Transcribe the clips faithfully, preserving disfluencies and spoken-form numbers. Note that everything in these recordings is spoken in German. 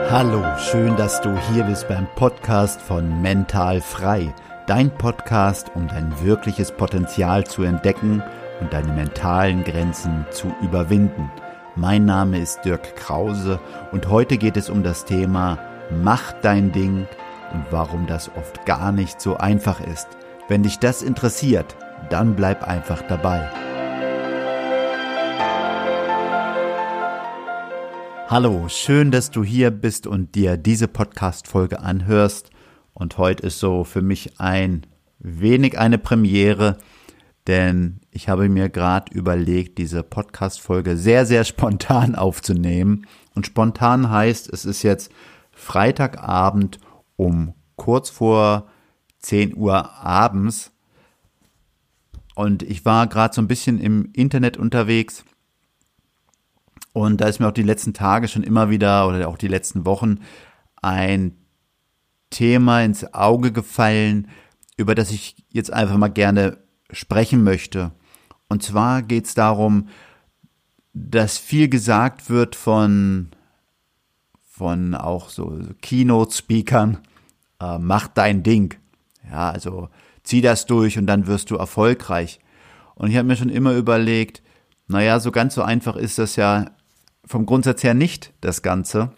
Hallo, schön, dass du hier bist beim Podcast von Mental Frei. Dein Podcast, um dein wirkliches Potenzial zu entdecken und deine mentalen Grenzen zu überwinden. Mein Name ist Dirk Krause und heute geht es um das Thema Mach dein Ding und warum das oft gar nicht so einfach ist. Wenn dich das interessiert, dann bleib einfach dabei. Hallo, schön, dass du hier bist und dir diese Podcast-Folge anhörst. Und heute ist so für mich ein wenig eine Premiere, denn ich habe mir gerade überlegt, diese Podcast-Folge sehr, sehr spontan aufzunehmen. Und spontan heißt, es ist jetzt Freitagabend um kurz vor zehn Uhr abends. Und ich war gerade so ein bisschen im Internet unterwegs. Und da ist mir auch die letzten Tage schon immer wieder oder auch die letzten Wochen ein Thema ins Auge gefallen, über das ich jetzt einfach mal gerne sprechen möchte. Und zwar geht es darum, dass viel gesagt wird von, von auch so Keynote-Speakern, äh, mach dein Ding. Ja, also zieh das durch und dann wirst du erfolgreich. Und ich habe mir schon immer überlegt, naja, so ganz so einfach ist das ja vom Grundsatz her nicht, das Ganze.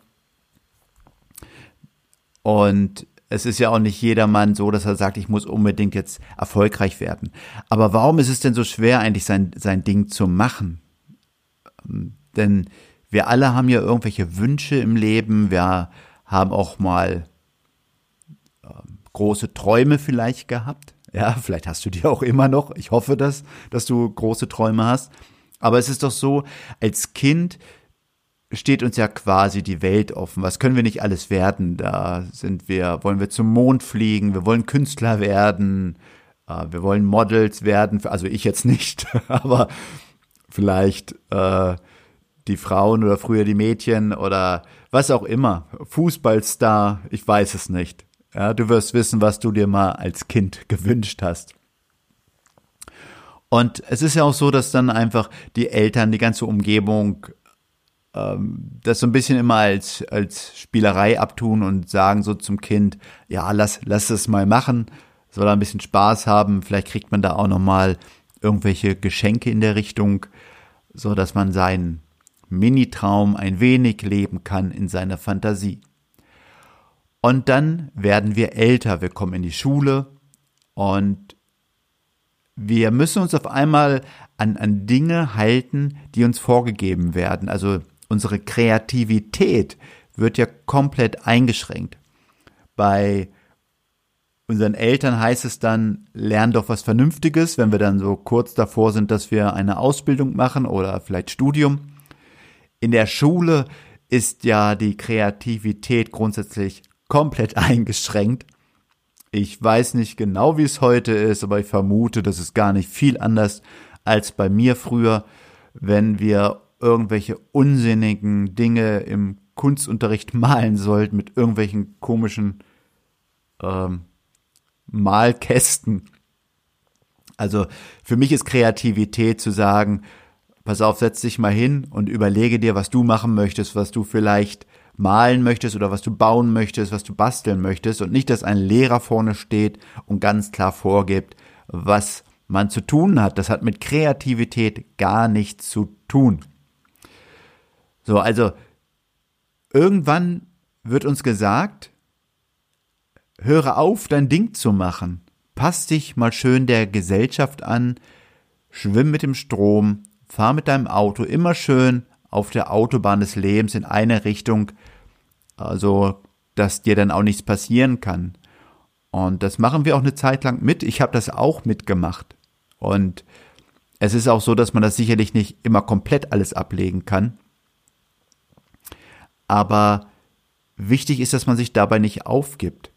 Und es ist ja auch nicht jedermann so, dass er sagt, ich muss unbedingt jetzt erfolgreich werden. Aber warum ist es denn so schwer, eigentlich sein, sein Ding zu machen? Denn wir alle haben ja irgendwelche Wünsche im Leben. Wir haben auch mal äh, große Träume vielleicht gehabt. Ja, vielleicht hast du die auch immer noch. Ich hoffe das, dass du große Träume hast. Aber es ist doch so, als Kind steht uns ja quasi die Welt offen. Was können wir nicht alles werden? Da sind wir, wollen wir zum Mond fliegen, wir wollen Künstler werden, äh, wir wollen Models werden, also ich jetzt nicht, aber vielleicht äh, die Frauen oder früher die Mädchen oder was auch immer, Fußballstar, ich weiß es nicht. Ja, du wirst wissen, was du dir mal als Kind gewünscht hast. Und es ist ja auch so, dass dann einfach die Eltern, die ganze Umgebung das so ein bisschen immer als als Spielerei abtun und sagen so zum Kind, ja, lass lass es mal machen, soll er ein bisschen Spaß haben, vielleicht kriegt man da auch noch mal irgendwelche Geschenke in der Richtung, so dass man seinen Mini-Traum ein wenig leben kann in seiner Fantasie. Und dann werden wir älter, wir kommen in die Schule und wir müssen uns auf einmal an an Dinge halten, die uns vorgegeben werden, also unsere Kreativität wird ja komplett eingeschränkt. Bei unseren Eltern heißt es dann, lern doch was Vernünftiges, wenn wir dann so kurz davor sind, dass wir eine Ausbildung machen oder vielleicht Studium. In der Schule ist ja die Kreativität grundsätzlich komplett eingeschränkt. Ich weiß nicht genau, wie es heute ist, aber ich vermute, das ist gar nicht viel anders als bei mir früher, wenn wir irgendwelche unsinnigen Dinge im Kunstunterricht malen sollten mit irgendwelchen komischen ähm, Malkästen. Also für mich ist Kreativität zu sagen, pass auf, setz dich mal hin und überlege dir, was du machen möchtest, was du vielleicht malen möchtest oder was du bauen möchtest, was du basteln möchtest und nicht, dass ein Lehrer vorne steht und ganz klar vorgibt, was man zu tun hat. Das hat mit Kreativität gar nichts zu tun. So, also irgendwann wird uns gesagt, höre auf, dein Ding zu machen. Pass dich mal schön der Gesellschaft an, schwimm mit dem Strom, fahr mit deinem Auto immer schön auf der Autobahn des Lebens in eine Richtung, also dass dir dann auch nichts passieren kann. Und das machen wir auch eine Zeit lang mit. Ich habe das auch mitgemacht. Und es ist auch so, dass man das sicherlich nicht immer komplett alles ablegen kann. Aber wichtig ist, dass man sich dabei nicht aufgibt.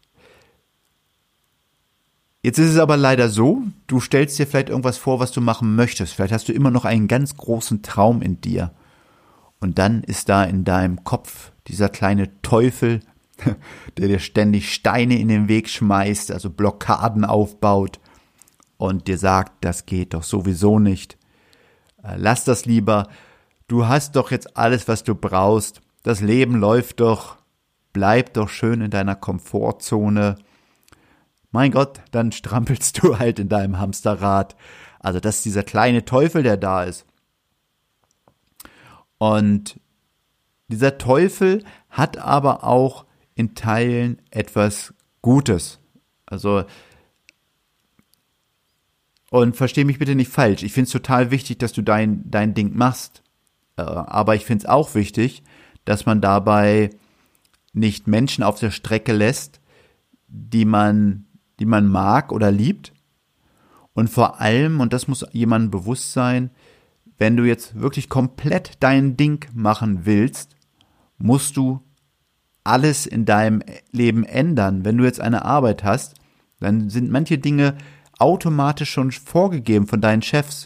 Jetzt ist es aber leider so, du stellst dir vielleicht irgendwas vor, was du machen möchtest. Vielleicht hast du immer noch einen ganz großen Traum in dir. Und dann ist da in deinem Kopf dieser kleine Teufel, der dir ständig Steine in den Weg schmeißt, also Blockaden aufbaut und dir sagt, das geht doch sowieso nicht. Lass das lieber. Du hast doch jetzt alles, was du brauchst. Das Leben läuft doch. bleib doch schön in deiner Komfortzone. Mein Gott, dann strampelst du halt in deinem Hamsterrad. Also das ist dieser kleine Teufel, der da ist. Und dieser Teufel hat aber auch in Teilen etwas Gutes. Also, und versteh mich bitte nicht falsch, ich finde es total wichtig, dass du dein, dein Ding machst. Äh, aber ich finde es auch wichtig, dass man dabei nicht Menschen auf der Strecke lässt, die man, die man mag oder liebt. Und vor allem, und das muss jemandem bewusst sein, wenn du jetzt wirklich komplett dein Ding machen willst, musst du alles in deinem Leben ändern. Wenn du jetzt eine Arbeit hast, dann sind manche Dinge automatisch schon vorgegeben von deinen Chefs.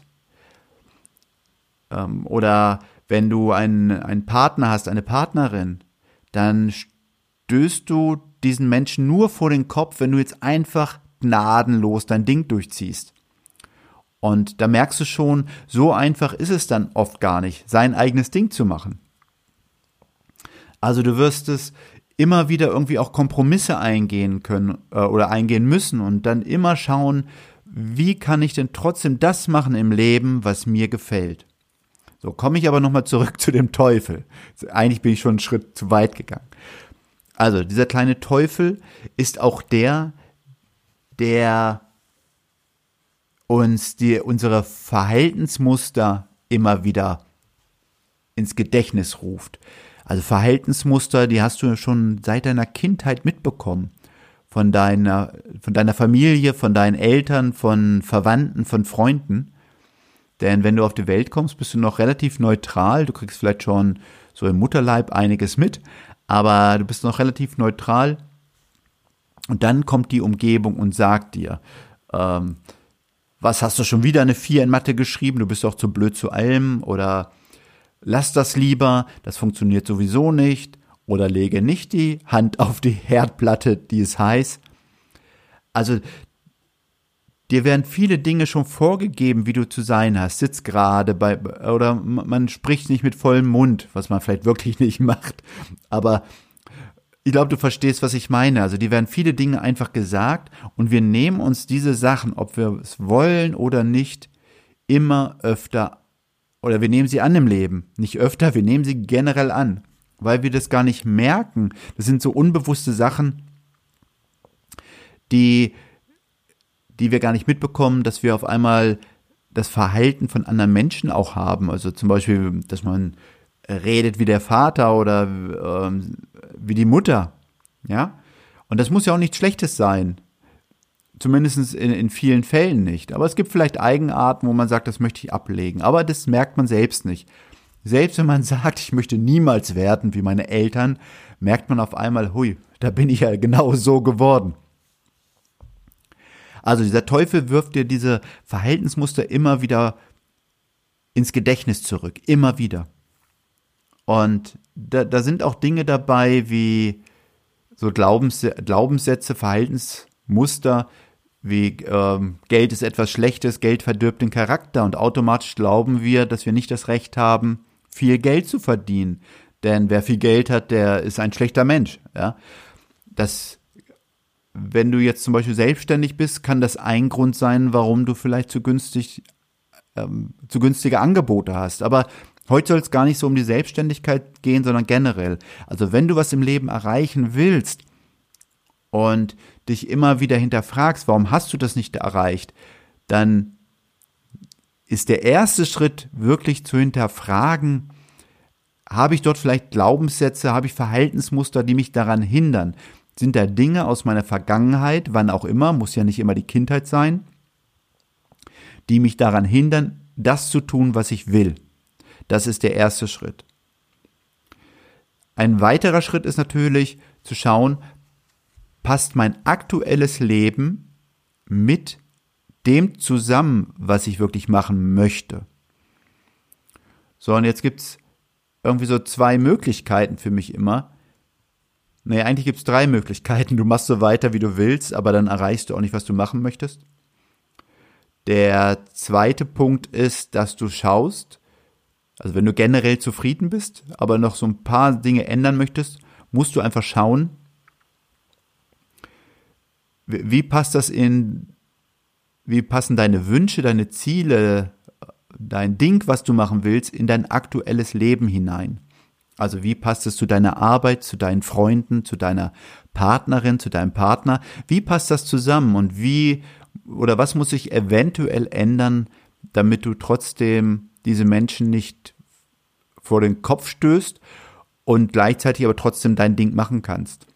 Ähm, oder wenn du einen, einen Partner hast, eine Partnerin, dann stößt du diesen Menschen nur vor den Kopf, wenn du jetzt einfach gnadenlos dein Ding durchziehst. Und da merkst du schon, so einfach ist es dann oft gar nicht, sein eigenes Ding zu machen. Also du wirst es immer wieder irgendwie auch Kompromisse eingehen können äh, oder eingehen müssen und dann immer schauen, wie kann ich denn trotzdem das machen im Leben, was mir gefällt. So, komme ich aber nochmal zurück zu dem Teufel. Eigentlich bin ich schon einen Schritt zu weit gegangen. Also, dieser kleine Teufel ist auch der, der uns die, unsere Verhaltensmuster immer wieder ins Gedächtnis ruft. Also Verhaltensmuster, die hast du schon seit deiner Kindheit mitbekommen. Von deiner, von deiner Familie, von deinen Eltern, von Verwandten, von Freunden. Denn wenn du auf die Welt kommst, bist du noch relativ neutral. Du kriegst vielleicht schon so im Mutterleib einiges mit, aber du bist noch relativ neutral. Und dann kommt die Umgebung und sagt dir, ähm, was, hast du schon wieder eine vier in Mathe geschrieben? Du bist doch zu blöd zu allem. Oder lass das lieber, das funktioniert sowieso nicht. Oder lege nicht die Hand auf die Herdplatte, die ist heiß. Also dir werden viele Dinge schon vorgegeben, wie du zu sein hast. Sitz gerade bei, oder man spricht nicht mit vollem Mund, was man vielleicht wirklich nicht macht. Aber ich glaube, du verstehst, was ich meine. Also die werden viele Dinge einfach gesagt und wir nehmen uns diese Sachen, ob wir es wollen oder nicht, immer öfter, oder wir nehmen sie an im Leben. Nicht öfter, wir nehmen sie generell an, weil wir das gar nicht merken. Das sind so unbewusste Sachen, die, die wir gar nicht mitbekommen, dass wir auf einmal das Verhalten von anderen Menschen auch haben. Also zum Beispiel, dass man redet wie der Vater oder ähm, wie die Mutter, ja. Und das muss ja auch nichts Schlechtes sein. Zumindest in, in vielen Fällen nicht. Aber es gibt vielleicht Eigenarten, wo man sagt, das möchte ich ablegen. Aber das merkt man selbst nicht. Selbst wenn man sagt, ich möchte niemals werden wie meine Eltern, merkt man auf einmal, hui, da bin ich ja genau so geworden. Also dieser Teufel wirft dir diese Verhaltensmuster immer wieder ins Gedächtnis zurück. Immer wieder. Und da, da sind auch Dinge dabei wie so Glaubens, Glaubenssätze, Verhaltensmuster, wie ähm, Geld ist etwas Schlechtes, Geld verdirbt den Charakter und automatisch glauben wir, dass wir nicht das Recht haben, viel Geld zu verdienen. Denn wer viel Geld hat, der ist ein schlechter Mensch. Ja? Das, wenn du jetzt zum Beispiel selbstständig bist, kann das ein Grund sein, warum du vielleicht zu günstig, ähm, zu günstige Angebote hast. Aber heute soll es gar nicht so um die Selbstständigkeit gehen, sondern generell. Also wenn du was im Leben erreichen willst und dich immer wieder hinterfragst, warum hast du das nicht erreicht, dann ist der erste Schritt wirklich zu hinterfragen, habe ich dort vielleicht Glaubenssätze, habe ich Verhaltensmuster, die mich daran hindern? Sind da Dinge aus meiner Vergangenheit, wann auch immer, muss ja nicht immer die Kindheit sein, die mich daran hindern, das zu tun, was ich will? Das ist der erste Schritt. Ein weiterer Schritt ist natürlich zu schauen, passt mein aktuelles Leben mit dem zusammen, was ich wirklich machen möchte. So, und jetzt gibt's irgendwie so zwei Möglichkeiten für mich immer. Nee, eigentlich gibt's drei Möglichkeiten. Du machst so weiter, wie du willst, aber dann erreichst du auch nicht, was du machen möchtest. Der zweite Punkt ist, dass du schaust, also wenn du generell zufrieden bist, aber noch so ein paar Dinge ändern möchtest, musst du einfach schauen, wie, wie passt das in, wie passen deine Wünsche, deine Ziele, dein Ding, was du machen willst, in dein aktuelles Leben hinein. Also wie passt es zu deiner Arbeit, zu deinen Freunden, zu deiner Partnerin, zu deinem Partner? Wie passt das zusammen und wie oder was muss sich eventuell ändern, damit du trotzdem diese Menschen nicht vor den Kopf stößt und gleichzeitig aber trotzdem dein Ding machen kannst?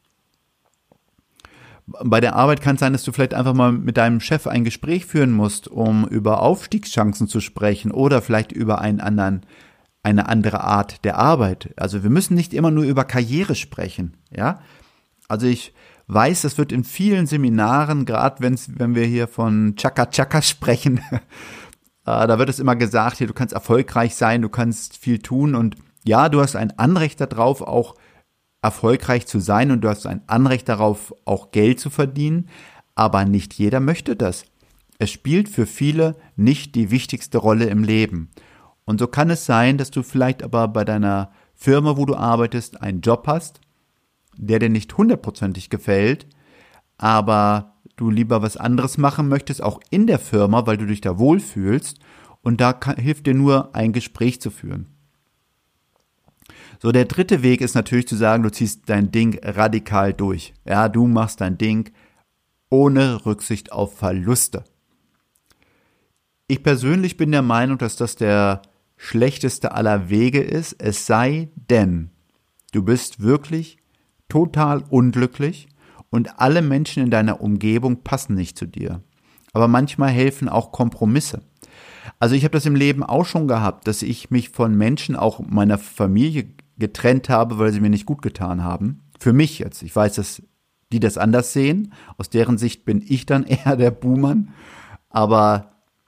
Bei der Arbeit kann es sein, dass du vielleicht einfach mal mit deinem Chef ein Gespräch führen musst, um über Aufstiegschancen zu sprechen oder vielleicht über einen anderen, eine andere Art der Arbeit. Also wir müssen nicht immer nur über Karriere sprechen, ja. Also ich weiß, das wird in vielen Seminaren, gerade wenn's, wenn wir hier von Chaka Chaka sprechen, äh, da wird es immer gesagt, hier, du kannst erfolgreich sein, du kannst viel tun und ja, du hast ein Anrecht darauf, auch erfolgreich zu sein und du hast ein Anrecht darauf, auch Geld zu verdienen, aber nicht jeder möchte das. Es spielt für viele nicht die wichtigste Rolle im Leben. Und so kann es sein, dass du vielleicht aber bei deiner Firma, wo du arbeitest, einen Job hast, der dir nicht hundertprozentig gefällt, aber du lieber was anderes machen möchtest, auch in der Firma, weil du dich da wohlfühlst und da kann, hilft dir nur, ein Gespräch zu führen. So, der dritte Weg ist natürlich zu sagen, du ziehst dein Ding radikal durch. Ja, du machst dein Ding ohne Rücksicht auf Verluste. Ich persönlich bin der Meinung, dass das der schlechteste aller Wege ist, es sei denn, du bist wirklich total unglücklich und alle Menschen in deiner Umgebung passen nicht zu dir. Aber manchmal helfen auch Kompromisse. Also ich habe das im Leben auch schon gehabt, dass ich mich von Menschen, auch meiner Familie, getrennt habe, weil sie mir nicht gut getan haben. Für mich jetzt. Ich weiß, dass die das anders sehen. Aus deren Sicht bin ich dann eher der Buhmann. Aber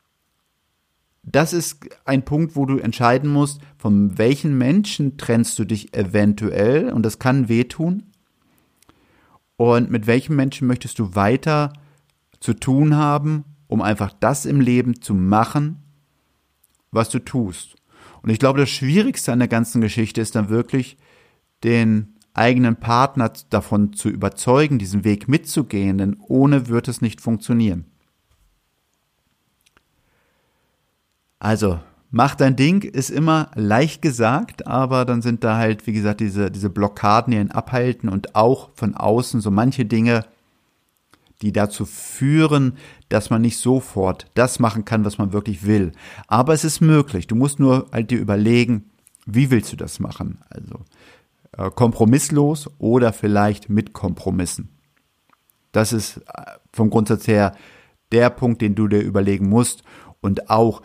das ist ein Punkt, wo du entscheiden musst, von welchen Menschen trennst du dich eventuell, und das kann wehtun. Und mit welchen Menschen möchtest du weiter zu tun haben, um einfach das im Leben zu machen, was du tust. Und ich glaube, das Schwierigste an der ganzen Geschichte ist dann wirklich, den eigenen Partner davon zu überzeugen, diesen Weg mitzugehen, denn ohne wird es nicht funktionieren. Also, mach dein Ding ist immer leicht gesagt, aber dann sind da halt, wie gesagt, diese, diese Blockaden, die ihn abhalten und auch von außen so manche Dinge, die dazu führen, dass man nicht sofort das machen kann, was man wirklich will. Aber es ist möglich. Du musst nur halt dir überlegen, wie willst du das machen? Also äh, kompromisslos oder vielleicht mit Kompromissen. Das ist äh, vom Grundsatz her der Punkt, den du dir überlegen musst. Und auch,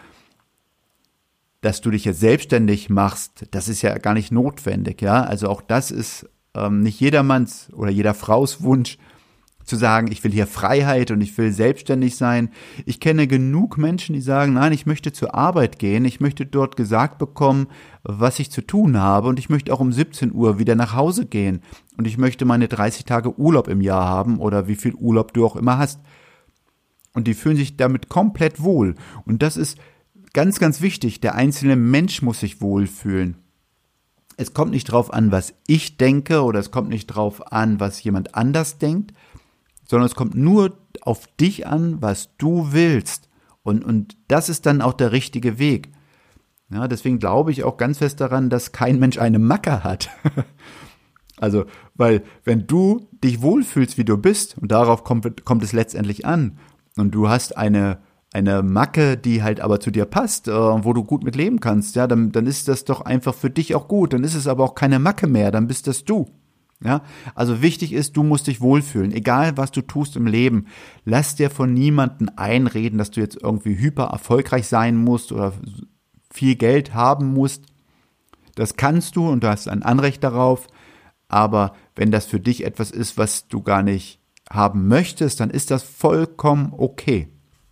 dass du dich jetzt selbstständig machst, das ist ja gar nicht notwendig. Ja, also auch das ist ähm, nicht jedermanns oder jeder Fraus Wunsch, zu sagen, ich will hier Freiheit und ich will selbstständig sein. Ich kenne genug Menschen, die sagen, nein, ich möchte zur Arbeit gehen, ich möchte dort gesagt bekommen, was ich zu tun habe und ich möchte auch um siebzehn Uhr wieder nach Hause gehen und ich möchte meine dreißig Tage Urlaub im Jahr haben oder wie viel Urlaub du auch immer hast. Und die fühlen sich damit komplett wohl. Und das ist ganz, ganz wichtig. Der einzelne Mensch muss sich wohlfühlen. Es kommt nicht drauf an, was ich denke oder es kommt nicht drauf an, was jemand anders denkt, sondern es kommt nur auf dich an, was du willst. Und, und das ist dann auch der richtige Weg. Ja, deswegen glaube ich auch ganz fest daran, dass kein Mensch eine Macke hat. Also, weil wenn du dich wohlfühlst, wie du bist, und darauf kommt, kommt es letztendlich an, und du hast eine, eine Macke, die halt aber zu dir passt, äh, wo du gut mit leben kannst, ja, dann, dann ist das doch einfach für dich auch gut. Dann ist es aber auch keine Macke mehr, dann bist das du. Ja, also wichtig ist, du musst dich wohlfühlen, egal was du tust im Leben. Lass dir von niemandem einreden, dass du jetzt irgendwie hyper erfolgreich sein musst oder viel Geld haben musst. Das kannst du und du hast ein Anrecht darauf, aber wenn das für dich etwas ist, was du gar nicht haben möchtest, dann ist das vollkommen okay.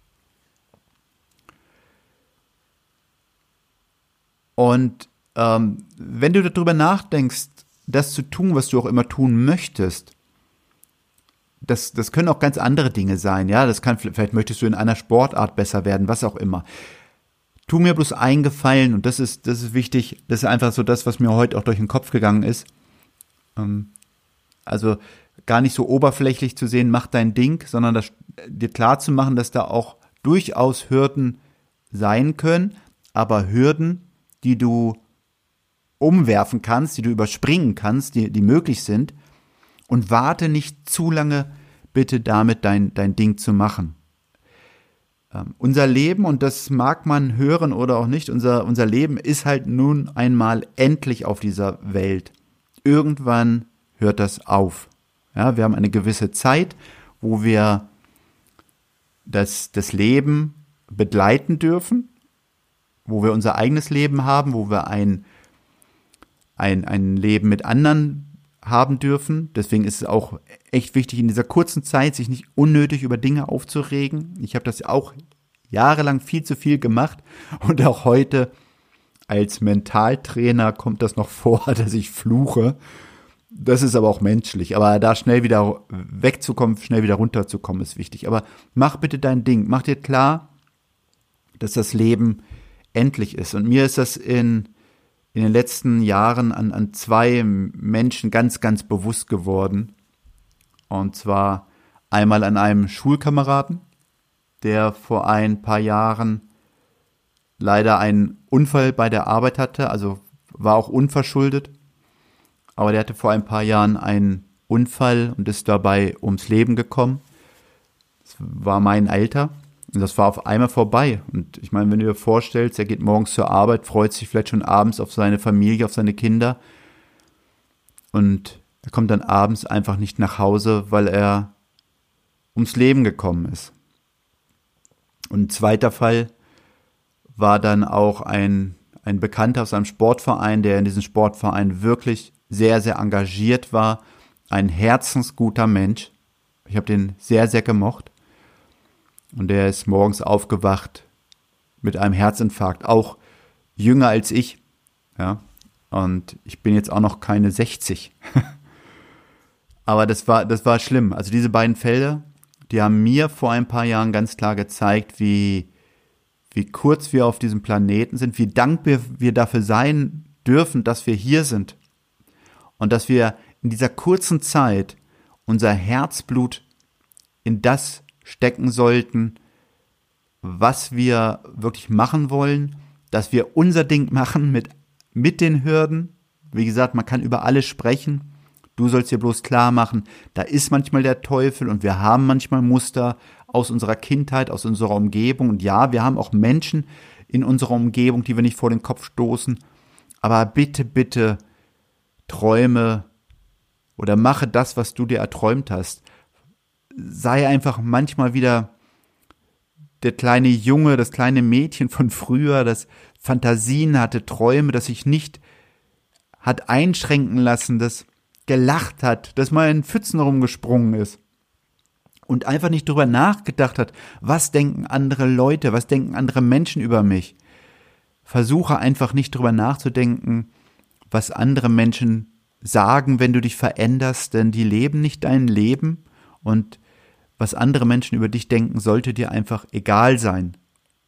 Und ähm, wenn du darüber nachdenkst, das zu tun, was du auch immer tun möchtest, das, das können auch ganz andere Dinge sein, ja, das kann, vielleicht möchtest du in einer Sportart besser werden, was auch immer. Tu mir bloß einen Gefallen, und das ist, das ist wichtig, das ist einfach so das, was mir heute auch durch den Kopf gegangen ist. Ähm, also gar nicht so oberflächlich zu sehen, mach dein Ding, sondern das, dir klar zu machen, dass da auch durchaus Hürden sein können, aber Hürden, die du umwerfen kannst, die du überspringen kannst, die, die möglich sind, und warte nicht zu lange bitte damit dein, dein Ding zu machen. Ähm, unser Leben, und das mag man hören oder auch nicht, unser, unser Leben ist halt nun einmal endlich auf dieser Welt. Irgendwann hört das auf. Ja, wir haben eine gewisse Zeit, wo wir das, das Leben begleiten dürfen, wo wir unser eigenes Leben haben, wo wir ein, ein, ein Leben mit anderen haben dürfen. Deswegen ist es auch echt wichtig, in dieser kurzen Zeit sich nicht unnötig über Dinge aufzuregen. Ich habe das auch jahrelang viel zu viel gemacht und auch heute als Mentaltrainer kommt das noch vor, dass ich fluche. Das ist aber auch menschlich. Aber da schnell wieder wegzukommen, schnell wieder runterzukommen, ist wichtig. Aber mach bitte dein Ding. Mach dir klar, dass das Leben endlich ist. Und mir ist das in, in den letzten Jahren an, an zwei Menschen ganz, ganz bewusst geworden. Und zwar einmal an einem Schulkameraden, der vor ein paar Jahren leider einen Unfall bei der Arbeit hatte, also war auch unverschuldet. Aber der hatte vor ein paar Jahren einen Unfall und ist dabei ums Leben gekommen. Das war mein Alter und das war auf einmal vorbei. Und ich meine, wenn du dir vorstellst, er geht morgens zur Arbeit, freut sich vielleicht schon abends auf seine Familie, auf seine Kinder und er kommt dann abends einfach nicht nach Hause, weil er ums Leben gekommen ist. Und ein zweiter Fall war dann auch ein, ein Bekannter aus einem Sportverein, der in diesem Sportverein wirklich sehr, sehr engagiert war, ein herzensguter Mensch. Ich habe den sehr, sehr gemocht. Und der ist morgens aufgewacht mit einem Herzinfarkt, auch jünger als ich. Ja, und ich bin jetzt auch noch keine sechzig. Aber das war, das war schlimm. Also diese beiden Fälle, die haben mir vor ein paar Jahren ganz klar gezeigt, wie, wie kurz wir auf diesem Planeten sind, wie dankbar wir dafür sein dürfen, dass wir hier sind. Und dass wir in dieser kurzen Zeit unser Herzblut in das stecken sollten, was wir wirklich machen wollen, dass wir unser Ding machen mit, mit den Hürden. Wie gesagt, man kann über alles sprechen. Du sollst dir bloß klar machen, da ist manchmal der Teufel und wir haben manchmal Muster aus unserer Kindheit, aus unserer Umgebung. Und ja, wir haben auch Menschen in unserer Umgebung, die wir nicht vor den Kopf stoßen. Aber bitte, bitte, träume oder mache das, was du dir erträumt hast. Sei einfach manchmal wieder der kleine Junge, das kleine Mädchen von früher, das Fantasien hatte, Träume, das sich nicht hat einschränken lassen, das gelacht hat, das mal in Pfützen rumgesprungen ist und einfach nicht drüber nachgedacht hat, was denken andere Leute, was denken andere Menschen über mich. Versuche einfach nicht drüber nachzudenken, was andere Menschen sagen, wenn du dich veränderst, denn die leben nicht dein Leben und was andere Menschen über dich denken, sollte dir einfach egal sein.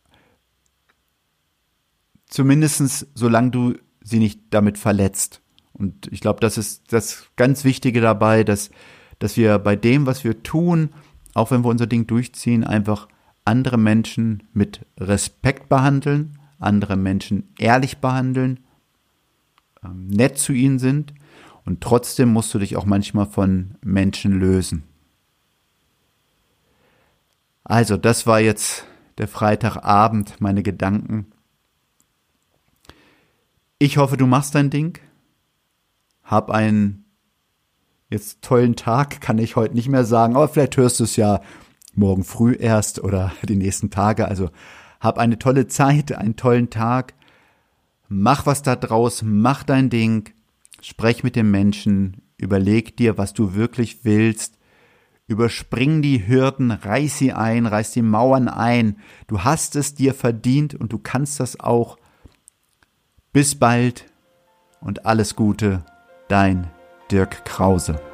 Zumindest solange du sie nicht damit verletzt. Und ich glaube, das ist das ganz Wichtige dabei, dass, dass wir bei dem, was wir tun, auch wenn wir unser Ding durchziehen, einfach andere Menschen mit Respekt behandeln, andere Menschen ehrlich behandeln, nett zu ihnen sind und trotzdem musst du dich auch manchmal von Menschen lösen. Also, das war jetzt der Freitagabend, meine Gedanken. Ich hoffe, du machst dein Ding. Hab einen jetzt tollen Tag, kann ich heute nicht mehr sagen, aber vielleicht hörst du es ja morgen früh erst oder die nächsten Tage. Also, hab eine tolle Zeit, einen tollen Tag. Mach was da draus, mach dein Ding, sprech mit den Menschen, überleg dir, was du wirklich willst, überspring die Hürden, reiß sie ein, reiß die Mauern ein. Du hast es dir verdient und du kannst das auch. Bis bald und alles Gute, dein Dirk Krause.